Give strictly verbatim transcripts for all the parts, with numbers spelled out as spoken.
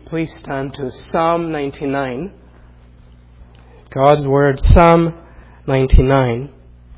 please stand to Psalm ninety-nine. God's Word, Psalm ninety-nine.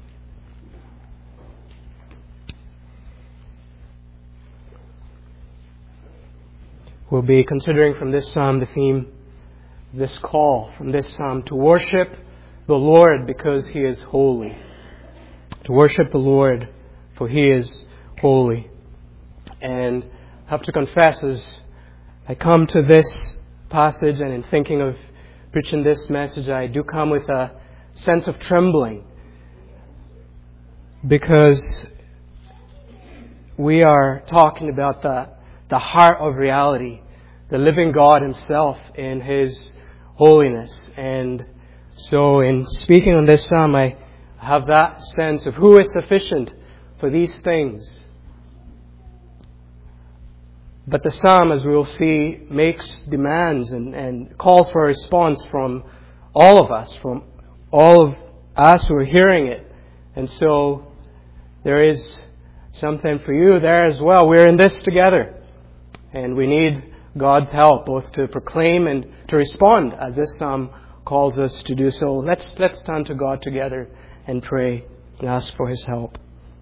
We'll be considering from this psalm the theme, this call from this psalm to worship the Lord because He is holy. To worship the Lord for He is holy. And I have to confess, as I come to this passage and in thinking of preaching this message, I do come with a sense of trembling, because we are talking about the, the heart of reality, the living God Himself in His holiness. And so in speaking on this psalm, I have that sense of who is sufficient for these things. But the psalm, as we will see, makes demands and, and calls for a response from all of us, from all of us who are hearing it. And so there is something for you there as well. We're in this together. And we need God's help both to proclaim and to respond as this psalm calls us to do so. Let's, let's turn to God together and pray and ask for His help.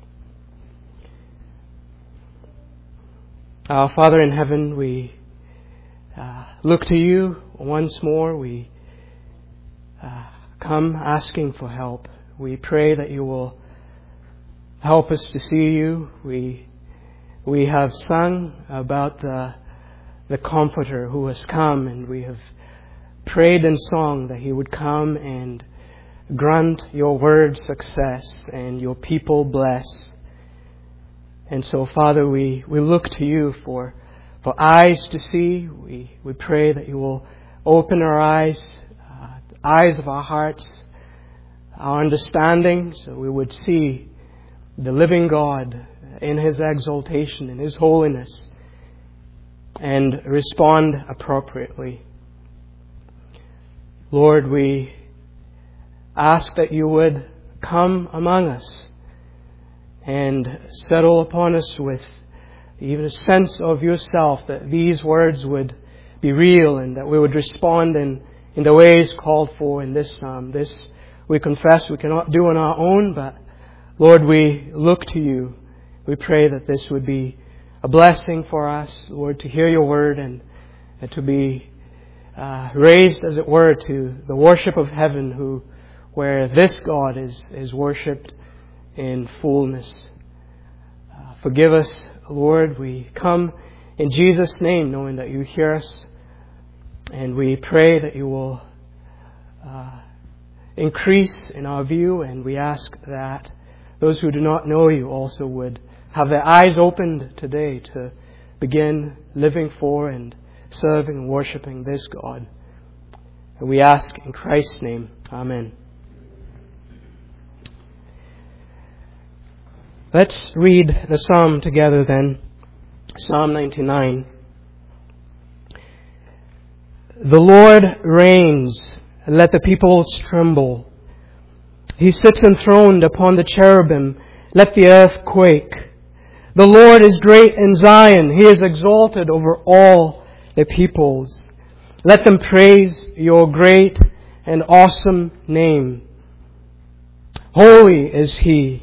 Our Father in heaven, we uh, look to You once more. We uh, come asking for help. We pray that You will help us to see You. We we have sung about the the Comforter who has come, and we have prayed in song that He would come and grant Your word success and Your people bless. And so, Father, we, we look to You for, for eyes to see. We, we pray that You will open our eyes, uh, the eyes of our hearts, our understanding, so we would see the living God in His exaltation, in His holiness, and respond appropriately. Lord, we ask that You would come among us and settle upon us with even a sense of Yourself, that these words would be real and that we would respond in, in the ways called for in this psalm. This we confess we cannot do on our own, but Lord, we look to You. We pray that this would be a blessing for us, Lord, to hear Your word and, and to be uh, raised, as it were, to the worship of heaven, who where this God is, is worshipped in fullness. Uh, forgive us, Lord. We come in Jesus' name, knowing that You hear us, and we pray that You will uh, increase in our view, and we ask that those who do not know You also would have their eyes opened today to begin living for and serving and worshiping this God. And we ask in Christ's name. Amen. Let's read the psalm together then. Psalm ninety-nine. The Lord reigns, let the peoples tremble. He sits enthroned upon the cherubim, let the earth quake. The Lord is great in Zion, He is exalted over all the peoples. Let them praise Your great and awesome name. Holy is He.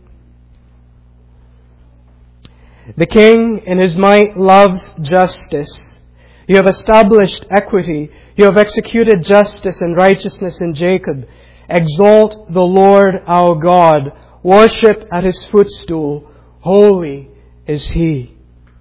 The King in His might loves justice. You have established equity. You have executed justice and righteousness in Jacob. Exalt the Lord our God. Worship at His footstool. Holy is He.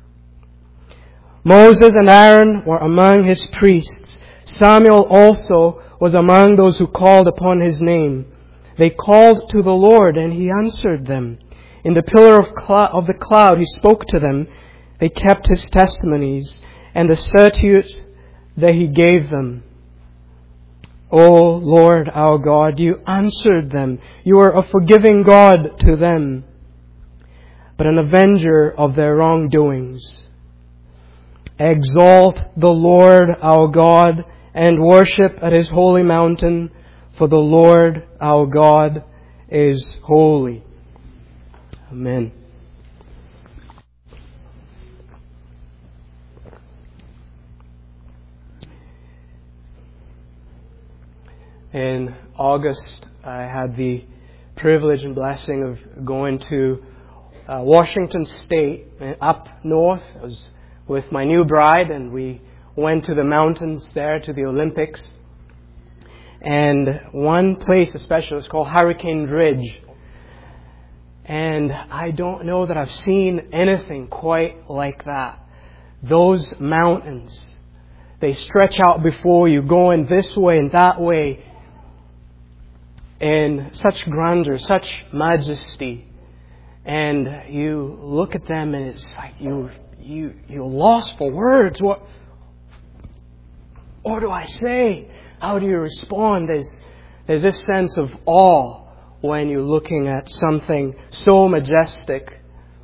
Moses and Aaron were among His priests. Samuel also was among those who called upon His name. They called to the Lord, and He answered them. In the pillar of, cl- of the cloud He spoke to them. They kept His testimonies and the statute that He gave them. O Lord our God, You answered them. You are a forgiving God to them, but an avenger of their wrongdoings. Exalt the Lord our God and worship at His holy mountain, for the Lord our God is holy. Amen. In August, I had the privilege and blessing of going to uh, Washington State, up north. I was with my new bride, and we went to the mountains there, to the Olympics. And one place especially was called Hurricane Ridge. And I don't know that I've seen anything quite like that. Those mountains, they stretch out before you, going this way and that way, in such grandeur, such majesty. And you look at them and it's like you, you, you're lost for words. What, what do I say? How do you respond? There's, there's this sense of awe when you're looking at something so majestic.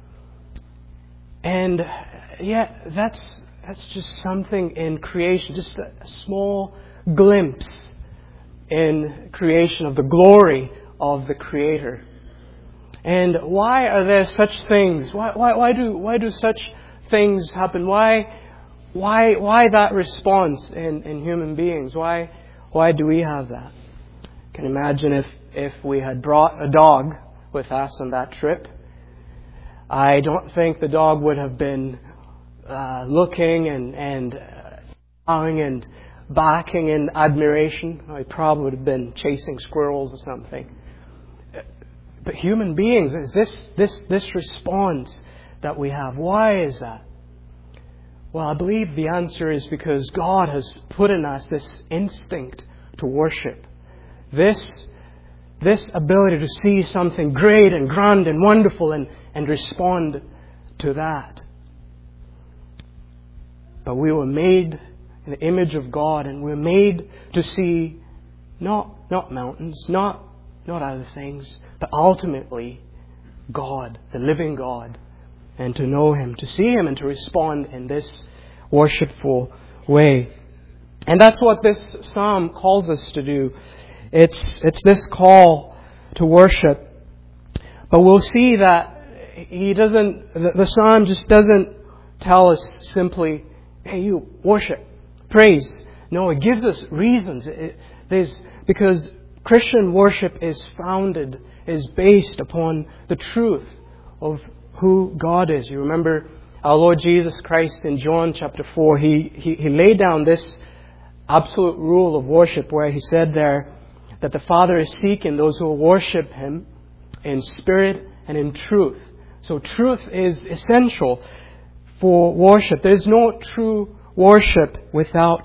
And yeah, that's, that's just something in creation, just a, a small glimpse in creation of the glory of the Creator. And why are there such things? Why, why, why do, why do such things happen? Why, why, why that response in, in human beings? Why, why do we have that? I can imagine if, if we had brought a dog with us on that trip. I don't think the dog would have been uh, looking and, and uh, bowing and barking in admiration. I probably would have been chasing squirrels or something. But human beings, is this, this, this response that we have. Why is that? Well, I believe the answer is because God has put in us this instinct to worship. This, this ability to see something great and grand and wonderful and, and respond to that. But we were made in the image of God, and we're made to see not, not mountains, not, not other things, but ultimately God, the living God, and to know Him, to see Him, and to respond in this worshipful way. And that's what this psalm calls us to do. It's, it's this call to worship. But we'll see that he doesn't, the, the psalm just doesn't tell us simply, hey, you worship, praise. No, it gives us reasons. It, there's, because Christian worship is founded, is based upon the truth of who God is. You remember our Lord Jesus Christ in John chapter four, he, he, he laid down this absolute rule of worship where He said there that the Father is seeking those who will worship Him in spirit and in truth. So truth is essential for worship. There is no true worship without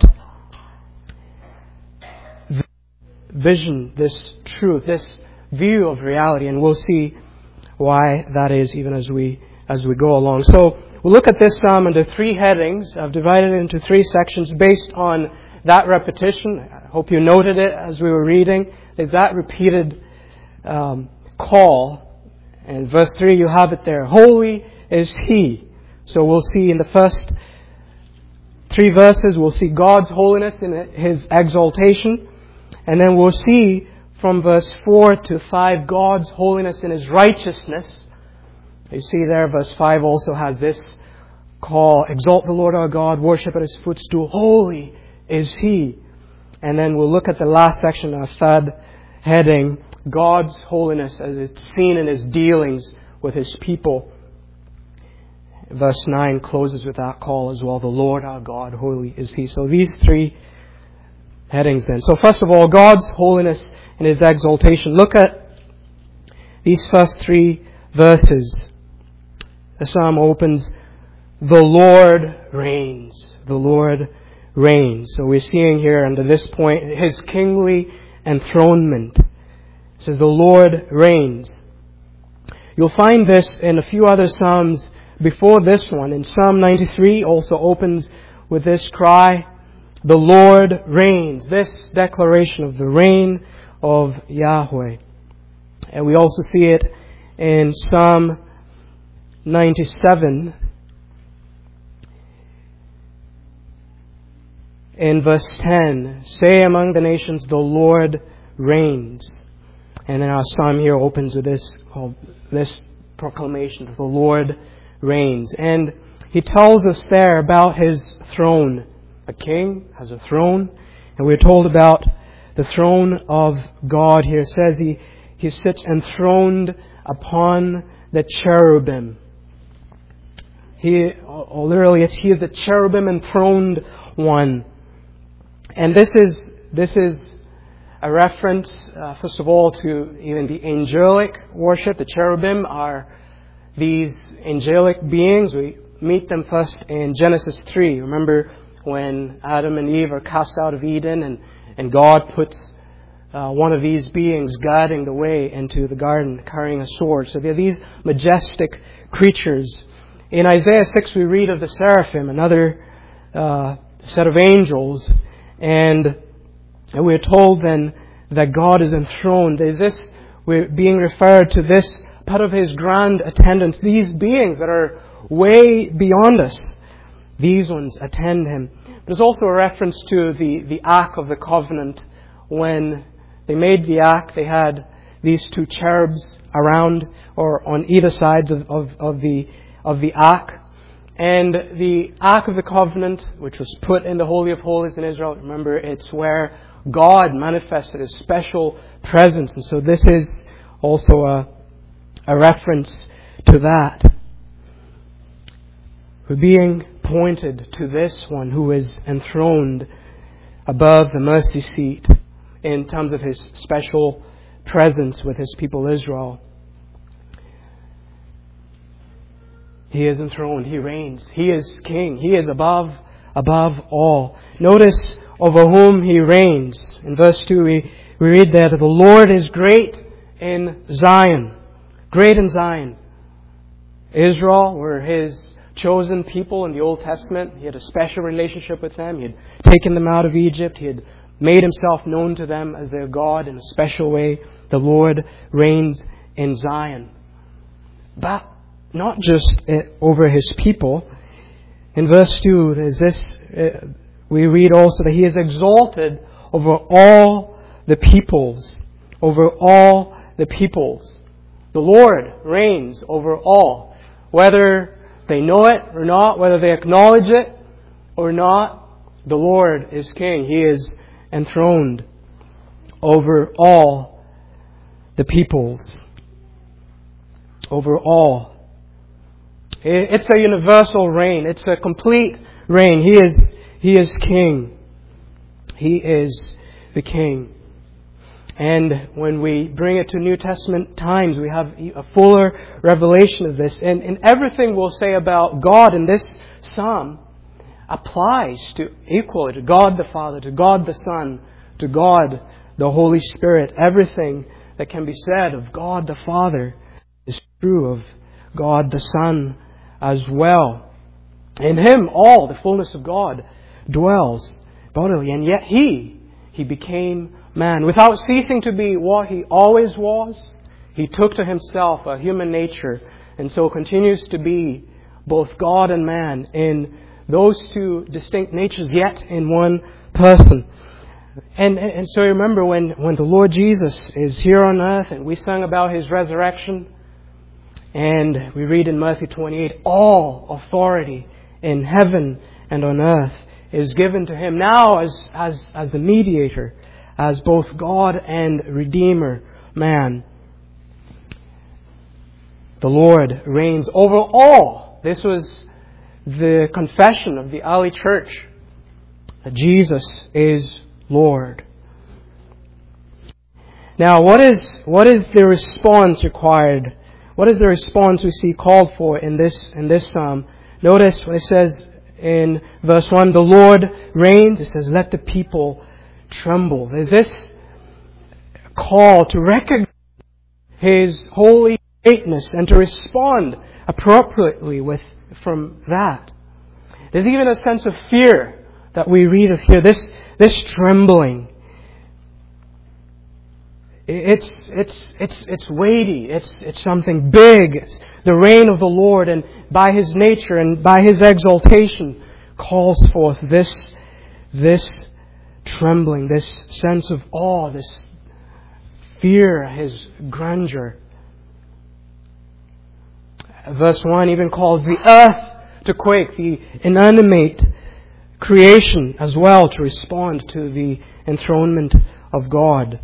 vision, this truth, this view of reality. And we'll see why that is even as we as we go along. So we'll look at this psalm under three headings. I've divided it into three sections based on that repetition. I hope you noted it as we were reading. There's that repeated um, call. And verse three, you have it there. Holy is He. So we'll see in the first three verses, we'll see God's holiness in His exaltation. And then we'll see from verse four to five, God's holiness in His righteousness. You see there, verse five also has this call, exalt the Lord our God, worship at His footstool. Holy is He. And then we'll look at the last section, our third heading, God's holiness as it's seen in His dealings with His people. Verse nine closes with that call as well. The Lord our God, holy is He. So these three headings then. So first of all, God's holiness and His exaltation. Look at these first three verses. The psalm opens, the Lord reigns. The Lord reigns. So we're seeing here under this point His kingly enthronement. It says the Lord reigns. You'll find this in a few other psalms before this one. In Psalm ninety-three also opens with this cry, the Lord reigns. This declaration of the reign of Yahweh. And we also see it in Psalm ninety-seven. In verse ten, say among the nations, the Lord reigns. And then our psalm here opens with this, oh, this proclamation, the Lord reigns. And he tells us there about His throne. A king has a throne. And we're told about the throne of God here. It says He, he sits enthroned upon the cherubim. He, or literally, it's He is the cherubim enthroned one. And this is, this is a reference, uh, first of all, to even the angelic worship. The cherubim are these angelic beings. We meet them first in Genesis three. Remember when Adam and Eve are cast out of Eden, and, and God puts uh, one of these beings guarding the way into the garden, carrying a sword. So they're these majestic creatures. In Isaiah six, we read of the seraphim, another uh, set of angels, and And we're told then that God is enthroned. Is this, we're being referred to this part of His grand attendance. These beings that are way beyond us, these ones attend Him. There's also a reference to the, the Ark of the Covenant. When they made the Ark, they had these two cherubs around or on either sides of, of, of the of the Ark. And the Ark of the Covenant, which was put in the Holy of Holies in Israel, remember, it's where God manifested His special presence. And so this is also a, a reference to that. We're being pointed to this one who is enthroned above the mercy seat in terms of His special presence with His people Israel. He is enthroned. He reigns. He is king. He is above, above all. Notice over whom He reigns. In verse two, we, we read there that the Lord is great in Zion. Great in Zion. Israel were His chosen people in the Old Testament. He had a special relationship with them. He had taken them out of Egypt. He had made Himself known to them as their God in a special way. The Lord reigns in Zion. But not just over His people. In verse two, there's this, uh, we read also that He is exalted over all the peoples. Over all the peoples. The Lord reigns over all. Whether they know it or not, whether they acknowledge it or not, the Lord is King. He is enthroned over all the peoples. Over all. It's a universal reign. It's a complete reign. He is, He is King. He is the King. And when we bring it to New Testament times, we have a fuller revelation of this. And, and everything we'll say about God in this psalm applies to equally to God the Father, to God the Son, to God the Holy Spirit. Everything that can be said of God the Father is true of God the Son as well. In Him all the fullness of God dwells bodily, and yet He, He became man. Without ceasing to be what He always was, He took to Himself a human nature, and so continues to be both God and man in those two distinct natures, yet in one person. And, and so remember when, when the Lord Jesus is here on earth, and we sang about His resurrection, and we read in Matthew twenty-eight, all authority in heaven and on earth is given to Him now as, as, as the mediator, as both God and Redeemer, man. The Lord reigns over all. This was the confession of the early church, that Jesus is Lord. Now, what is, what is the response required? What is the response we see called for in this in this psalm? Notice when it says in verse one, the Lord reigns. It says, let the people tremble. There's this call to recognize His holy greatness and to respond appropriately with from that. There's even a sense of fear that we read of here. This this trembling. It's it's it's it's weighty. It's it's something big. It's the reign of the Lord, and by His nature and by His exaltation calls forth this this trembling, this sense of awe, this fear, His grandeur. Verse one even calls the earth to quake, the inanimate creation as well to respond to the enthronement of God.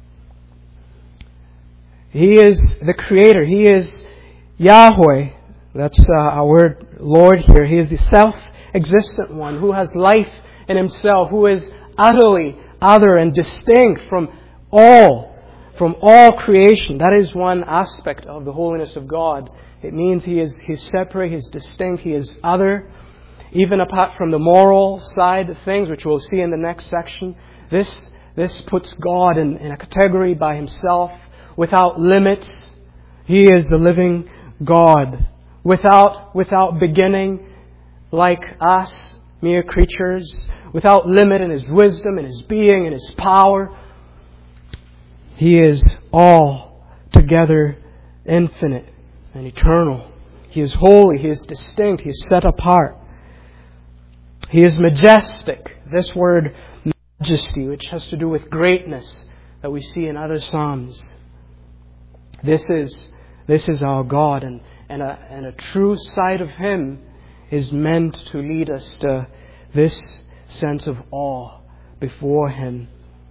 He is the Creator. He is Yahweh. That's uh, our word Lord here. He is the self-existent one who has life in Himself, who is utterly other and distinct from all, from all creation. That is one aspect of the holiness of God. It means He is He is separate, He is distinct, He is other. Even apart from the moral side of things, which we'll see in the next section, this this puts God in, in a category by Himself, without limits. He is the living God, without without beginning, like us, mere creatures, without limit in His wisdom, in His being, in His power. He is altogether infinite and eternal. He is holy, He is distinct, He is set apart. He is majestic. This word majesty, which has to do with greatness, that we see in other Psalms. This is this is our God, and, and, a, and a true sight of Him is meant to lead us to this sense of awe before Him.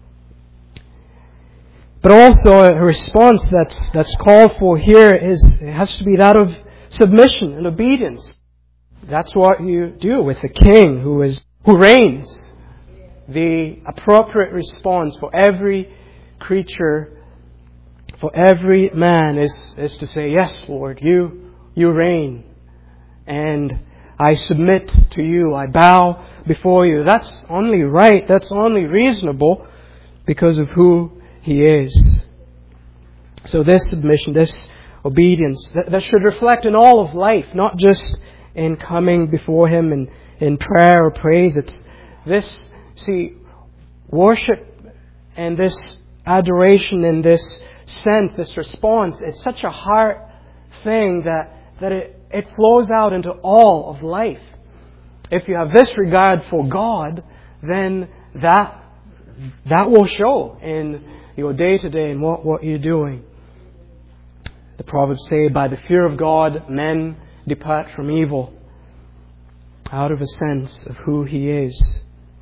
But also a response that's that's called for here is it has to be that of submission and obedience. That's what you do with the King who is who reigns. The appropriate response for every creature, for every man, is, is to say, yes, Lord, you you reign. And I submit to you. I bow before you. That's only right. That's only reasonable because of who He is. So this submission, this obedience, that, that should reflect in all of life, not just in coming before Him in, in prayer or praise. It's this, see, worship and this adoration and this sense, this response, it's such a heart thing that, that it, it flows out into all of life. If you have this regard for God, then that that will show in your day-to-day and what, what you're doing. The Proverbs say, by the fear of God, men depart from evil, out of a sense of who He is.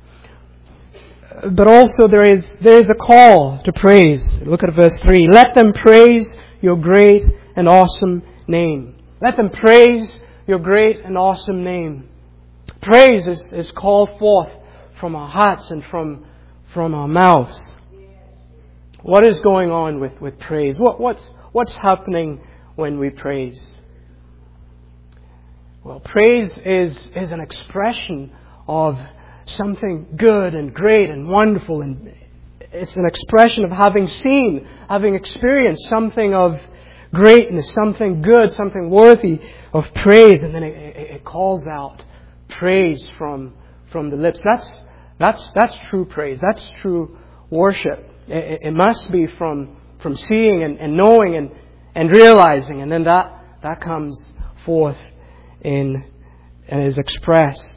But also there is there is a call to praise. Look at verse three. Let them praise your great and awesome name. Let them praise your great and awesome name. Praise is, is called forth from our hearts and from, from our mouths. What is going on with, with praise? What, what's, what's happening when we praise? Well, praise is, is an expression of something good and great and wonderful, and it's an expression of having seen, having experienced something of greatness, something good, something worthy of praise, and then it, it, it calls out praise from from the lips. That's that's that's true praise. That's true worship. It, it must be from from seeing and, and knowing and and realizing, and then that that comes forth in and is expressed.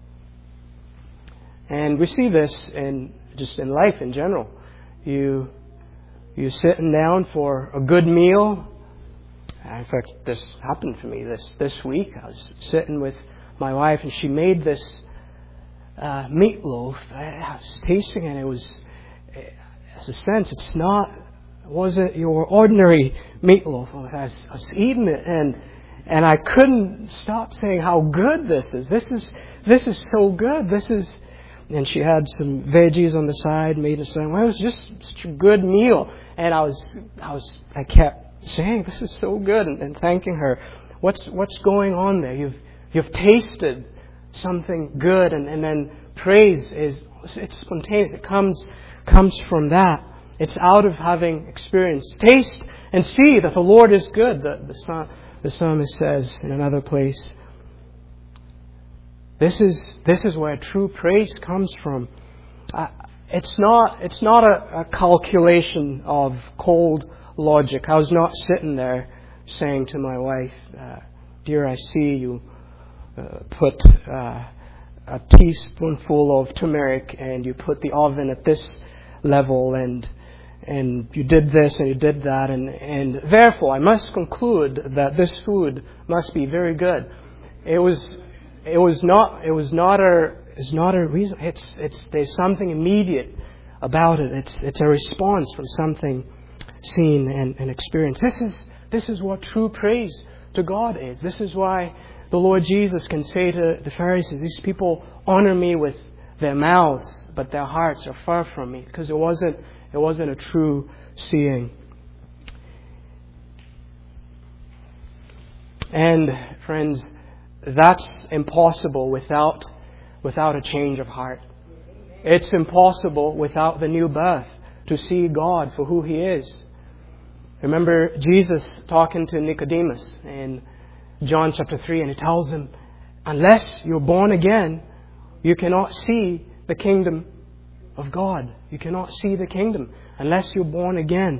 And we see this in just in life in general. You you sitting down for a good meal. In fact, this happened to me this this week. I was sitting with my wife, and she made this uh, meatloaf. I was tasting it, and it was, as a sense, it's not, it wasn't your ordinary meatloaf. I was, I was eating it, and and I couldn't stop saying how good this is. This is this is so good. This is. And she had some veggies on the side, made a sandwich. Well, it was just such a good meal. And I was, I was, I kept saying, "This is so good," and, and thanking her. What's what's going on there? You've you've tasted something good, and, and then praise is it's spontaneous. It comes comes from that. It's out of having experienced. Taste and see that the Lord is good. The the, the psalmist says in another place. This is this is where true praise comes from. Uh, it's not it's not a, a calculation of cold logic. I was not sitting there saying to my wife, uh, "Dear, I see you uh, put uh, a teaspoonful of turmeric and you put the oven at this level and and you did this and you did that and and therefore I must conclude that this food must be very good." It was. It was not. It was not a. It's not a reason. It's. It's. There's something immediate about it. It's it's a response from something seen and, and experienced. This is this is what true praise to God is. This is why the Lord Jesus can say to the Pharisees, these people honor me with their mouths, but their hearts are far from me, because it wasn't it wasn't a true seeing. And friends, that's impossible without without a change of heart. It's impossible without the new birth to see God for who He is. Remember Jesus talking to Nicodemus in John chapter three, and He tells him, unless you're born again, you cannot see the kingdom of God. You cannot see the kingdom unless you're born again.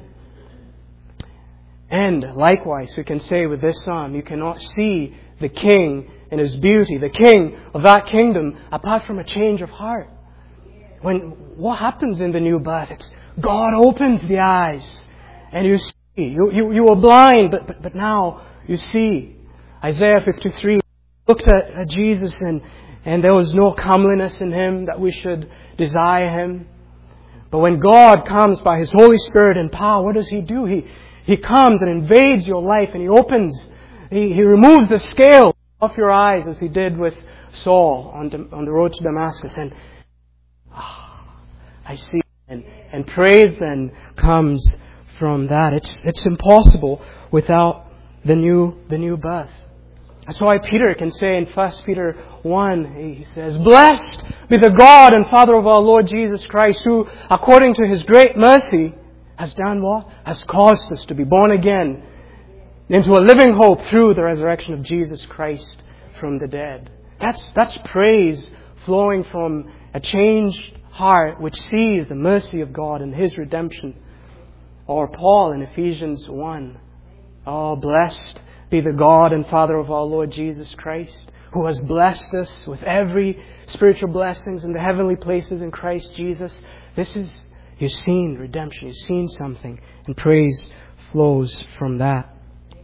And likewise, we can say with this psalm, you cannot see the King in His beauty, the King of that kingdom, apart from a change of heart. When what happens in the new birth? It's God opens the eyes, and you see. You you, you were blind, but, but but now you see. Isaiah fifty-three looked at, at Jesus, and and there was no comeliness in Him that we should desire Him. But when God comes by His Holy Spirit in power, what does He do? He He comes and invades your life, and He opens, He, he removes the scale off your eyes, as He did with Saul on, on the road to Damascus. And oh, I see. And, and praise then comes from that. It's it's impossible without the new the new birth. That's why Peter can say in First Peter one, he says, blessed be the God and Father of our Lord Jesus Christ, who according to His great mercy has done what? Has caused us to be born again into a living hope through the resurrection of Jesus Christ from the dead. That's that's praise flowing from a changed heart which sees the mercy of God and His redemption. Or Paul in Ephesians one. Oh, blessed be the God and Father of our Lord Jesus Christ, who has blessed us with every spiritual blessings in the heavenly places in Christ Jesus. This is, you've seen redemption, you've seen something, and praise flows from that.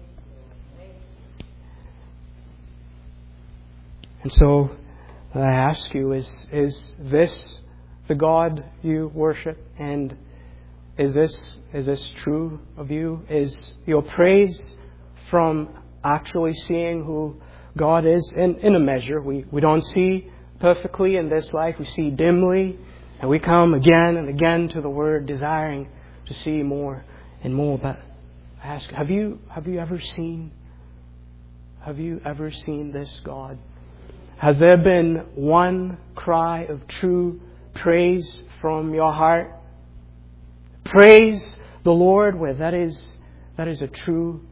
And so, I ask you, is, is this the God you worship? And is this, is this true of you? Is your praise from actually seeing who God is? In, in a measure, we, we don't see perfectly in this life. We see dimly. And we come again and again to the Word, desiring to see more and more. But I ask, have you, have you ever seen, have you ever seen this God? Has there been one cry of true praise from your heart? Praise the Lord where that is, that is a true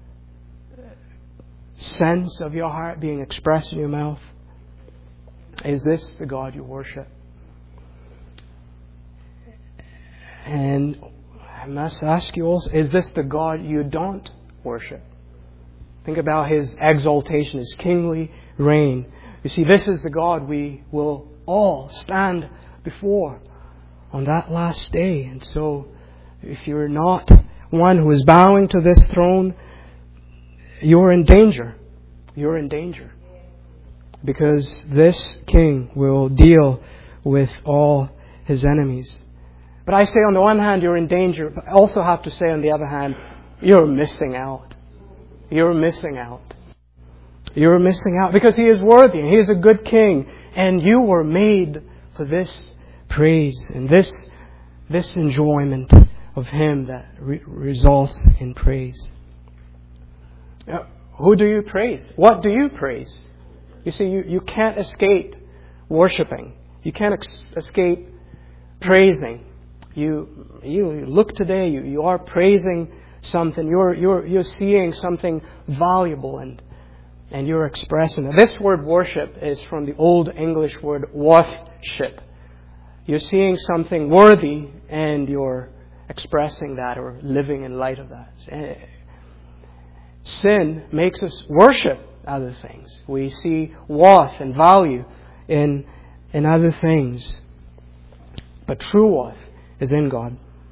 sense of your heart being expressed in your mouth. Is this the God you worship? And I must ask you also, is this the God you don't worship? Think about His exaltation, His kingly reign. You see, this is the God we will all stand before on that last day. And so, if you're not one who is bowing to this throne, you're in danger. You're in danger. Because this King will deal with all His enemies. But I say on the one hand, you're in danger. But I also have to say on the other hand, you're missing out. You're missing out. You're missing out because He is worthy and He is a good King. And you were made for this praise and this this enjoyment of Him that re- results in praise. Now, who do you praise? What do you praise? You see, you, you can't escape worshiping. You can't ex- escape praising. You you look today, you, you are praising something. You're you're you're seeing something valuable and and you're expressing it. This word worship is from the Old English word worthship. You're seeing something worthy and you're expressing that or living in light of that. Sin makes us worship other things. We see worth and value in in other things. But true worth is in God.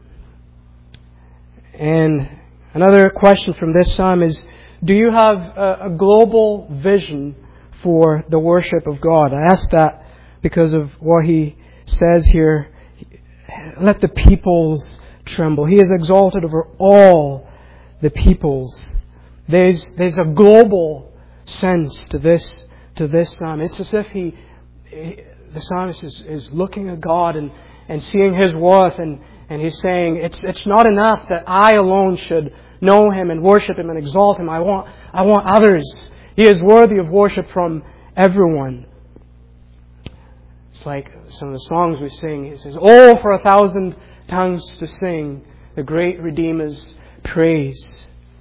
And another question from this psalm is, do you have a, a global vision for the worship of God? I ask that because of what he says here. let the peoples tremble. He is exalted over all the peoples. There's there's a global sense to this to this psalm. It's as if he, he the psalmist is, is looking at God and, and seeing His worth, and, and he's saying, it's it's not enough that I alone should know Him and worship Him and exalt Him. I want I want others. He is worthy of worship from everyone. It's like some of the songs we sing. It says, "Oh, for a thousand tongues to sing the great Redeemer's praise."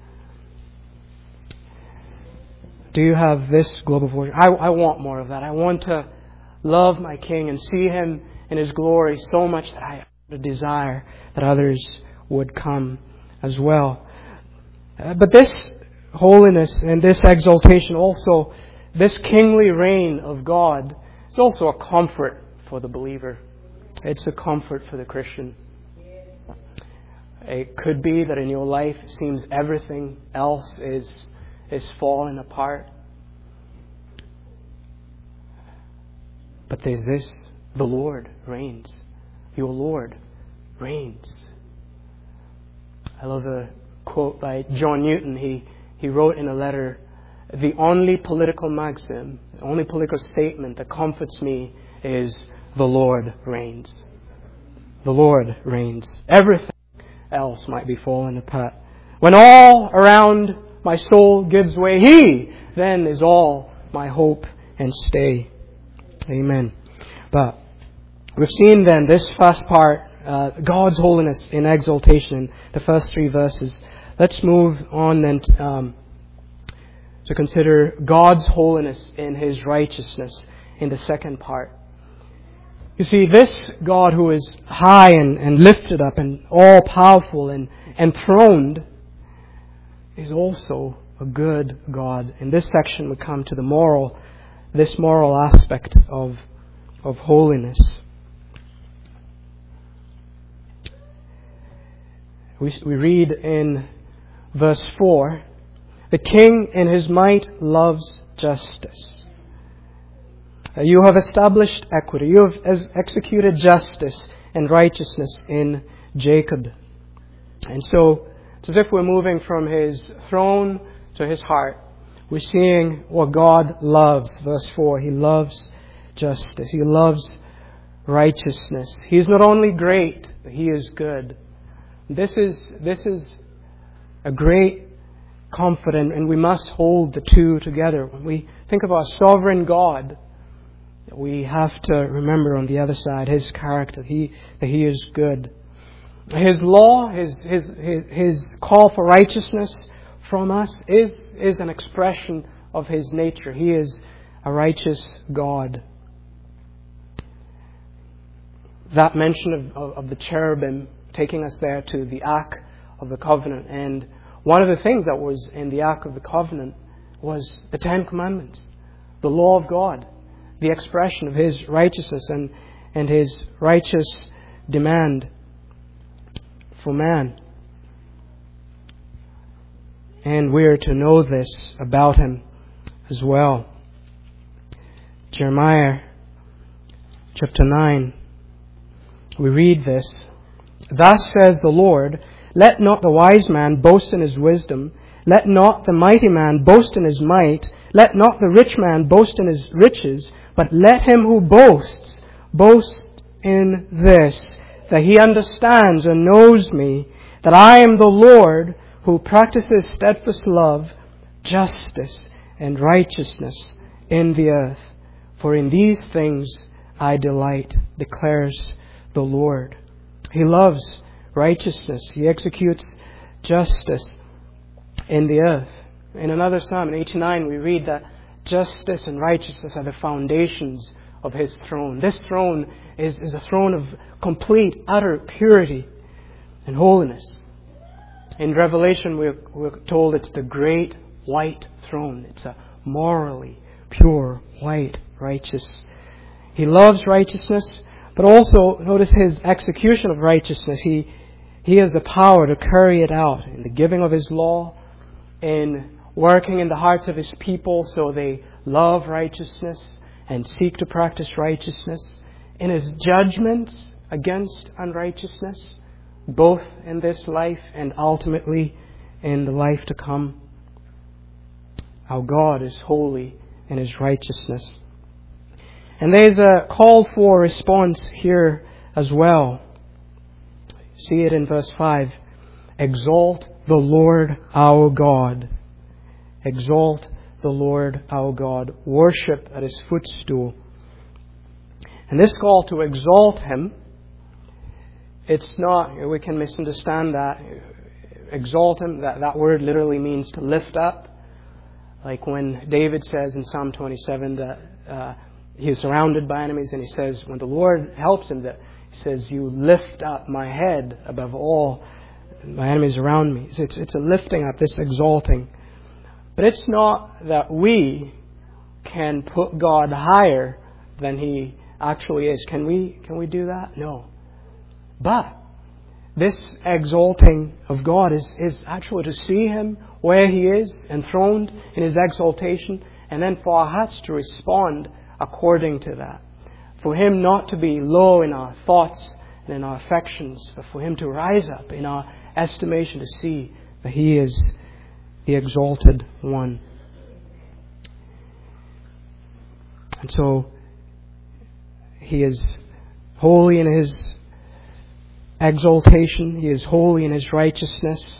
Do you have this global worship? I, I want more of that. I want to love my King and see Him in His glory so much that I have a desire that others would come as well. Uh, but this holiness and this exaltation also, this kingly reign of God, is also a comfort for the believer. It's a comfort for the Christian. It could be that in your life it seems everything else is is falling apart. But there's this: the Lord reigns. Your Lord reigns. I love a quote by John Newton. He he wrote in a letter, "The only political maxim, the only political statement that comforts me is the Lord reigns." The Lord reigns. Everything else might be falling apart. When all around my soul gives way, He then is all my hope and stay. Amen. But we've seen then this first part, uh, God's holiness in exaltation, the first three verses. Let's move on then um, to consider God's holiness in His righteousness in the second part. You see, this God who is high and, and lifted up and all-powerful and enthroned is also a good God. In this section we come to the moral, this moral aspect of, of holiness. We, we read in verse four, "The King in His might loves justice. You have established equity. You have executed justice and righteousness in Jacob." And so, it's as if we're moving from His throne to His heart. We're seeing what God loves. Verse four, He loves justice. He loves righteousness. He is not only great, but He is good. This is, this is a great comfort, and, and we must hold the two together. When we think of our sovereign God, we have to remember on the other side His character, He that He is good. His law, His His His, his call for righteousness from us is, is an expression of His nature. He is a righteous God. That mention of, of, of the cherubim taking us there to the Ark of the Covenant. And one of the things that was in the Ark of the Covenant was the Ten Commandments, the law of God, the expression of His righteousness and, and His righteous demand for man. And we're to know this about Him as well. Jeremiah chapter nine, we read this. "Thus says the Lord, let not the wise man boast in his wisdom, let not the mighty man boast in his might, let not the rich man boast in his riches, but let him who boasts boast in this, that he understands and knows me, that I am the Lord, who practices steadfast love, justice, and righteousness in the earth. For in these things I delight, declares the Lord." He loves righteousness. He executes justice in the earth. In another psalm, in eighty-nine, we read that justice and righteousness are the foundations of His throne. This throne is, is a throne of complete, utter purity and holiness. In Revelation, we're, we're told it's the great white throne. It's a morally pure, white, righteous. He loves righteousness, but also notice His execution of righteousness. He, he has the power to carry it out in the giving of His law, in working in the hearts of His people so they love righteousness and seek to practice righteousness, in His judgments against unrighteousness, both in this life and ultimately in the life to come. Our God is holy in His righteousness. And there's a call for response here as well. See it in verse five. Exalt the Lord our God. Exalt the Lord our God. Worship at His footstool. And this call to exalt Him, it's not, we can misunderstand that. Exalt Him, that, that word literally means to lift up. Like when David says in Psalm twenty-seven that uh, he is surrounded by enemies, and he says, when the Lord helps him, that he says, you lift up my head above all my enemies around me. So it's, it's a lifting up, this exalting. But it's not that we can put God higher than He actually is. Can we, can we do that? No. But this exalting of God is, is actually to see Him where He is, enthroned in His exaltation, and then for our hearts to respond according to that. For Him not to be low in our thoughts and in our affections, but for Him to rise up in our estimation to see that He is the exalted one. And so He is holy in His exaltation. He is holy in His righteousness.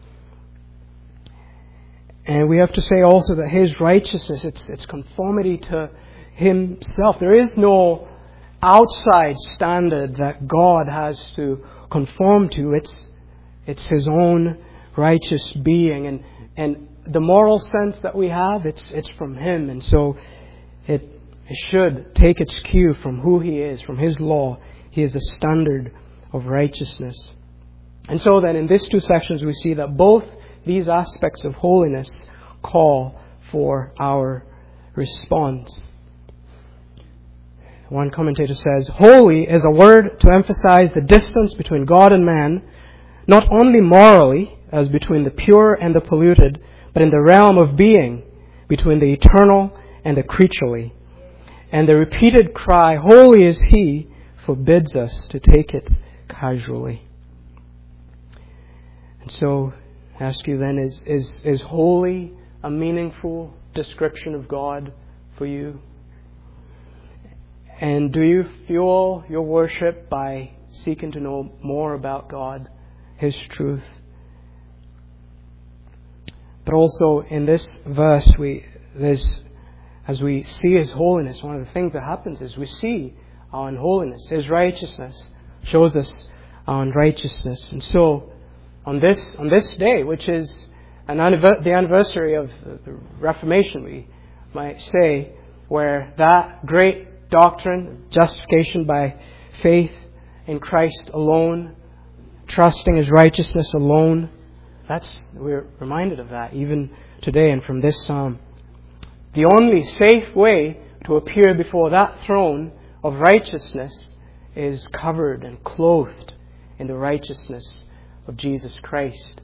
And we have to say also that His righteousness, it's, it's conformity to Himself. There is no outside standard that God has to conform to. It's, it's His own righteous being. And, and the moral sense that we have, it's, it's from Him. And so it, it should take its cue from who He is, from His law. He is a standard of righteousness. And so then in these two sections we see that both these aspects of holiness call for our response. One commentator says, holy is a word to emphasize the distance between God and man, not only morally, as between the pure and the polluted, but in the realm of being, between the eternal and the creaturely. And the repeated cry, holy is He, forbids us to take it casually. And so, I ask you then, is, is, is holy a meaningful description of God for you? And do you fuel your worship by seeking to know more about God, His truth? But also in this verse, we there's as we see His holiness, one of the things that happens is we see our unholiness. His righteousness shows us our unrighteousness. And so, on this on this day, which is an anniver- the anniversary of the Reformation, we might say, where that great doctrine, justification by faith in Christ alone, trusting His righteousness alone, that's we're reminded of that even today and from this psalm. The only safe way to appear before that throne of righteousness is covered and clothed in the righteousness of Jesus Christ.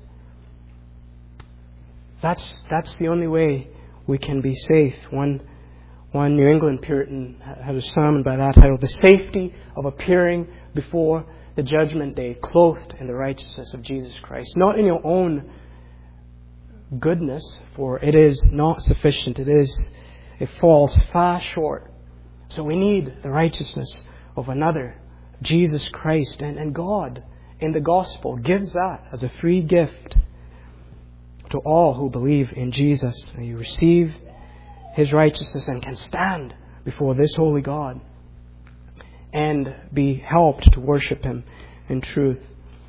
That's that's the only way we can be safe. One one New England Puritan had a sermon by that title, "The Safety of Appearing Before the Judgment Day, Clothed in the Righteousness of Jesus Christ." Not in your own goodness, for it is not sufficient. It is it falls far short. So we need the righteousness of another, Jesus Christ, and, and God in the gospel gives that as a free gift to all who believe in Jesus. And you receive His righteousness and can stand before this holy God and be helped to worship Him in truth.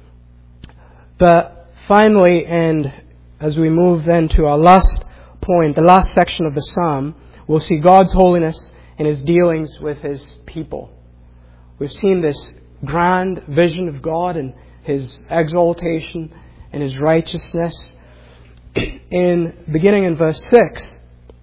But finally, and as we move then to our last point, the last section of the psalm, we'll see God's holiness in His dealings with His people. We've seen this grand vision of God and His exaltation and His righteousness. In beginning in verse six,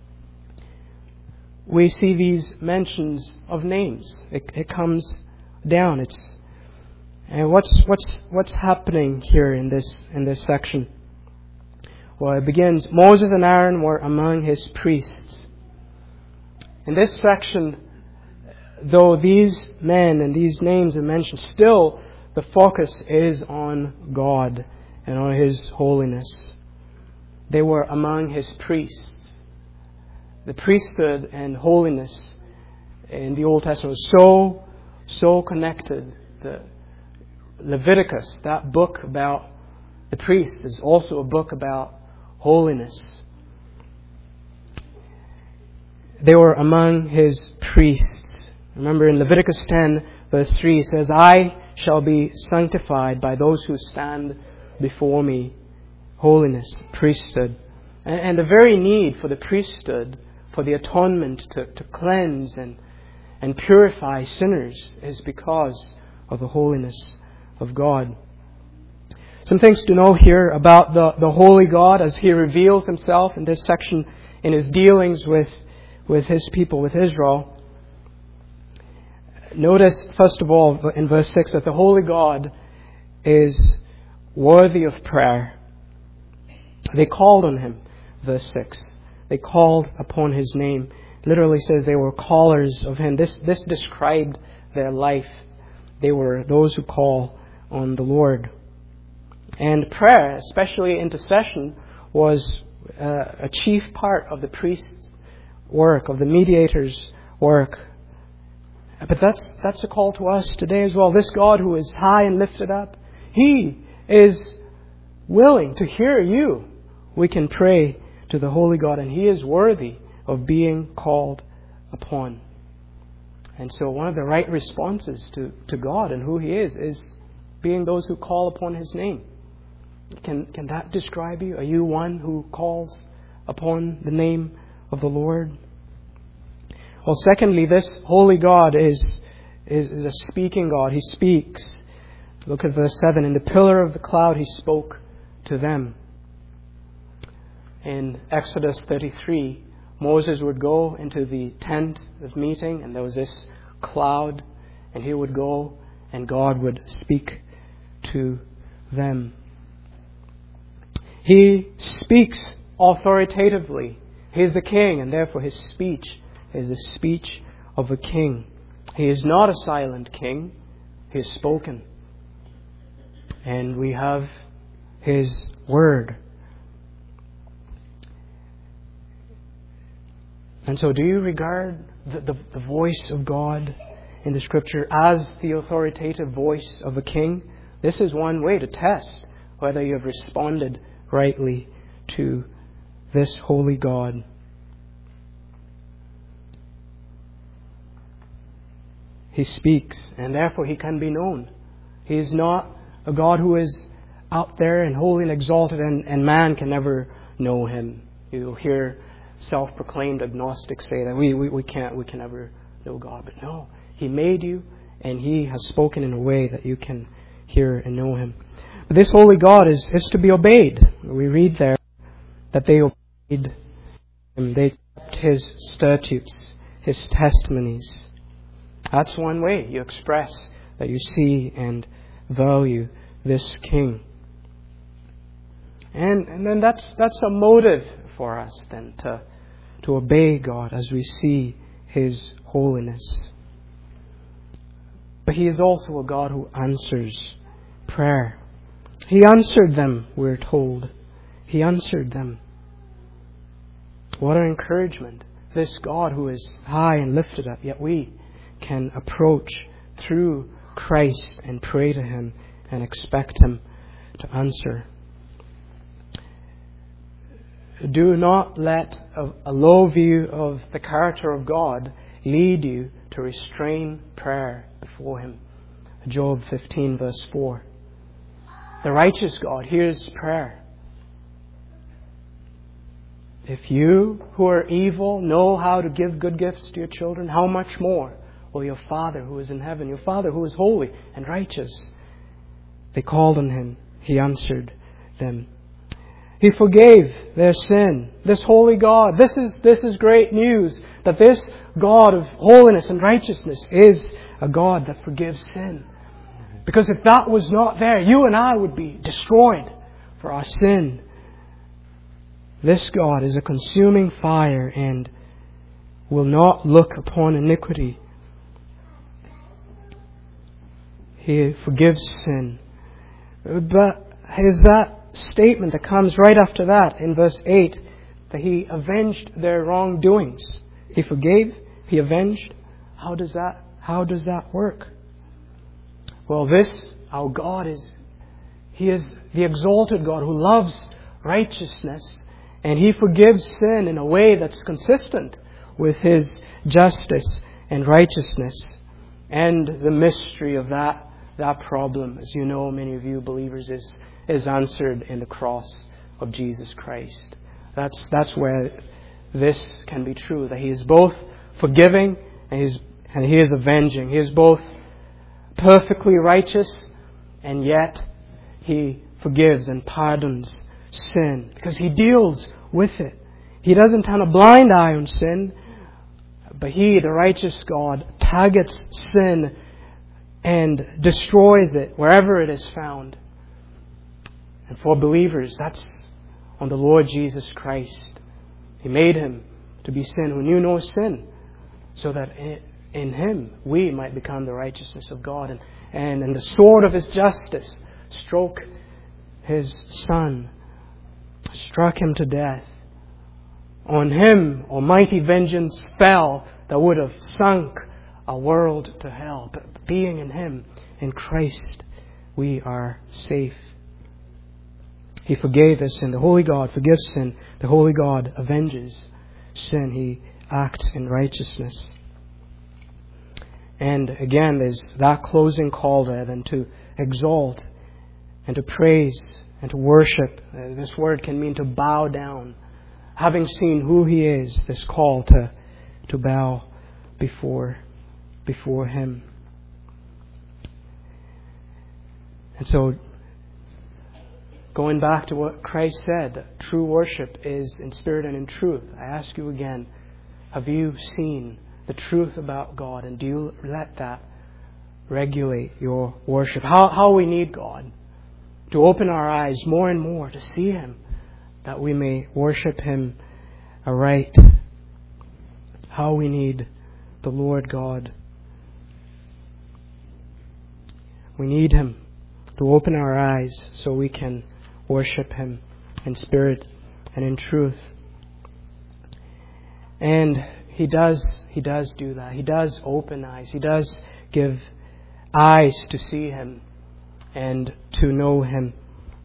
we see these mentions of names. It, it comes down. It's and what's what's what's happening here in this in this section? Well, it begins. Moses and Aaron were among His priests. In this section, though these men and these names are mentioned, still the focus is on God and on His holiness. They were among His priests. The priesthood and holiness in the Old Testament was so, so connected. The Leviticus, that book about the priest, is also a book about holiness. They were among His priests. Remember in Leviticus ten, verse three, it says, I shall be sanctified by those who stand before me. Holiness, priesthood. And, and the very need for the priesthood, for the atonement to, to cleanse and, and purify sinners, is because of the holiness of God. Some things to know here about the, the holy God as He reveals Himself in this section in His dealings with, with His people, with Israel. Notice, first of all, in verse six, that the holy God is worthy of prayer. They called on Him, verse six. They called upon His name. It literally says they were callers of Him. This, this described their life. They were those who call on the Lord. And prayer, especially intercession, was uh, a chief part of the priest's work, of the mediator's work. But that's that's a call to us today as well. This God who is high and lifted up, He is willing to hear you. We can pray to the holy God, and He is worthy of being called upon. And so one of the right responses to, to God and who He is, is being those who call upon His name. Can, can that describe you? Are you one who calls upon the name of the Lord? Well, secondly, this holy God is, is, is a speaking God. He speaks. Look at verse seven. In the pillar of the cloud He spoke to them. In Exodus thirty-three, Moses would go into the tent of meeting, and there was this cloud, and he would go, and God would speak to them. He speaks authoritatively. He is the king, and therefore His speech is the speech of a king. He is not a silent king. He is spoken. And we have His word. And so do you regard the, the, the voice of God in the Scripture as the authoritative voice of a king? This is one way to test whether you have responded rightly to this holy God. He speaks, and therefore He can be known. He is not a God who is out there and holy and exalted, and, and man can never know Him. You'll hear self-proclaimed agnostics say that we, we, we can't we can never know God. But no, He made you, and He has spoken in a way that you can hear and know Him. But this holy God is, is to be obeyed. We read there that they obeyed Him. They kept His statutes, His testimonies. That's one way you express that you see and value this King. And and then that's that's a motive for us then to to obey God as we see His holiness. But He is also a God who answers prayer. He answered them, we're told. He answered them. What an encouragement. This God who is high and lifted up, yet we can approach through Christ and pray to Him and expect Him to answer. Do not let a, a low view of the character of God lead you to restrain prayer before Him. Job fifteen verse four. The righteous God hears prayer. If you who are evil know how to give good gifts to your children, how much more will your Father who is in heaven, your Father who is holy and righteous? They called on Him. He answered them. He forgave their sin. This holy God, this is, this is great news, that this God of holiness and righteousness is a God that forgives sin. Because if that was not there, you and I would be destroyed for our sin. This God is a consuming fire and will not look upon iniquity He forgives sin. But is that statement that comes right after that in verse eight, that He avenged their wrongdoings. He forgave, He avenged. How does that, how does that work? Well, this, our God, is, He is the exalted God who loves righteousness, and He forgives sin in a way that's consistent with His justice and righteousness. And the mystery of that, that problem, as you know, many of you believers, is, is answered in the cross of Jesus Christ. That's, that's where this can be true, that He is both forgiving and, He's, and He is avenging. He is both perfectly righteous, and yet He forgives and pardons sin because He deals with it. He doesn't turn a blind eye on sin, but He, the righteous God, targets sin and destroys it wherever it is found. And for believers, that's on the Lord Jesus Christ. He made Him to be sin who knew no sin, so that in Him we might become the righteousness of God. And, and, and the sword of His justice struck His Son, struck Him to death. On Him almighty vengeance fell that would have sunk a world to hell. But being in Him, in Christ, we are safe. He forgave us sin. The Holy God forgives sin. The Holy God avenges sin. He acts in righteousness. And again, there's that closing call there then to exalt and to praise and to worship. Uh, this word can mean to bow down. Having seen who He is, this call to, to bow before, before Him. And so, going back to what Christ said, true worship is in spirit and in truth. I ask you again, have you seen the truth about God, and do you let that regulate your worship? How, how we need God to open our eyes more and more to see Him, that we may worship Him aright. How we need the Lord God. We need Him to open our eyes so we can worship Him in spirit and in truth. And He does, He does do that. He does open eyes. He does give eyes to see Him and to know Him.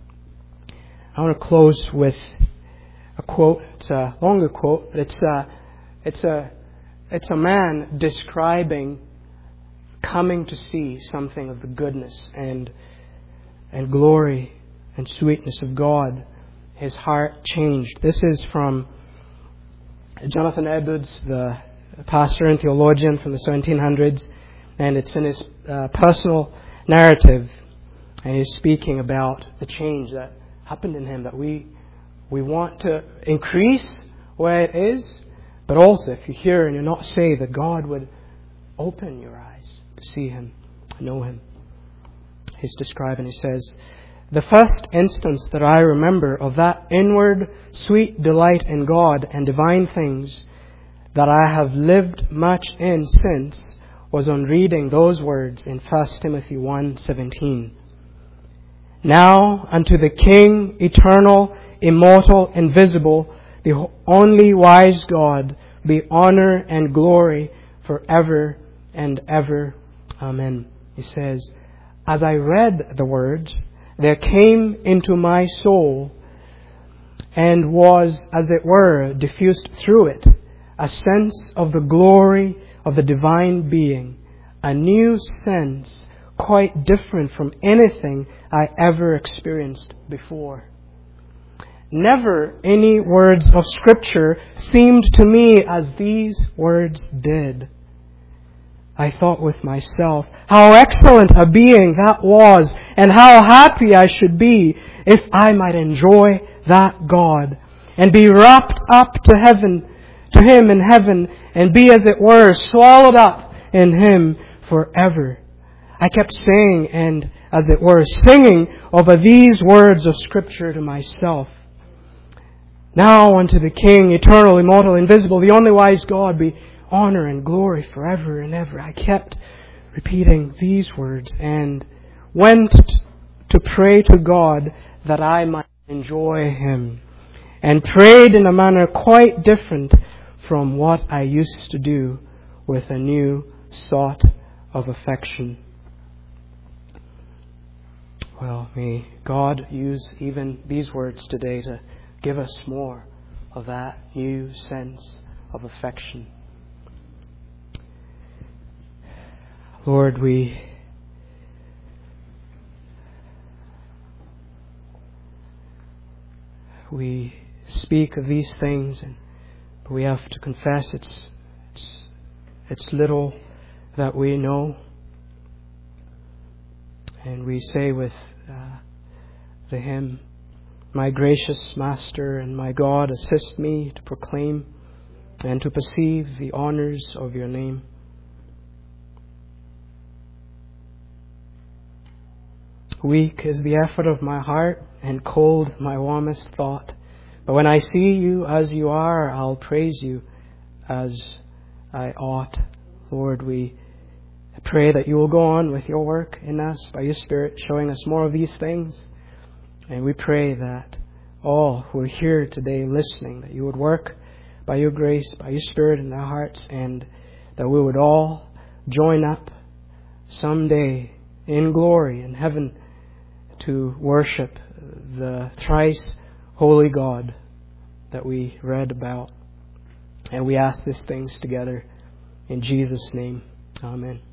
I want to close with a quote. It's a longer quote, but it's a, it's a, it's a man describing coming to see something of the goodness and and glory and sweetness of God. His heart changed. This is from Jonathan Edwards, the pastor and theologian from the seventeen hundreds, and it's in his uh, personal narrative, and he's speaking about the change that happened in him, that we we want to increase where it is, but also if you hear and you're not saved, that God would open your eyes to see Him, to know Him. He's describing, he says, the first instance that I remember of that inward sweet delight in God and divine things that I have lived much in since was on reading those words in First Timothy one seventeen. Now unto the King, eternal, immortal, invisible, the only wise God, be honor and glory forever and ever. Amen. He says, as I read the words, there came into my soul and was, as it were, diffused through it, a sense of the glory of the divine being, a new sense quite different from anything I ever experienced before. Never any words of Scripture seemed to me as these words did. I thought with myself, how excellent a being that was, and how happy I should be if I might enjoy that God, and be wrapped up to heaven, to Him in heaven, and be, as it were, swallowed up in Him forever. I kept saying and, as it were, singing over these words of Scripture to myself. Now unto the King, eternal, immortal, invisible, the only wise God, be honor and glory forever and ever. I kept repeating these words, and went to pray to God that I might enjoy Him, and prayed in a manner quite different from what I used to do with a new sort of affection. Well, may God use even these words today to give us more of that new sense of affection. Lord, we we speak of these things, and but we have to confess it's it's it's little that we know. And we say with uh, the hymn, "My gracious Master and my God, assist me to proclaim and to perceive the honors of your name." Weak is the effort of my heart, and cold my warmest thought. But when I see you as you are, I'll praise you as I ought. Lord, we pray that you will go on with your work in us by your Spirit, showing us more of these things. And we pray that all who are here today listening, that you would work by your grace, by your Spirit in their hearts, and that we would all join up someday in glory in heaven to worship the thrice holy God that we read about. And we ask these things together in Jesus' name. Amen.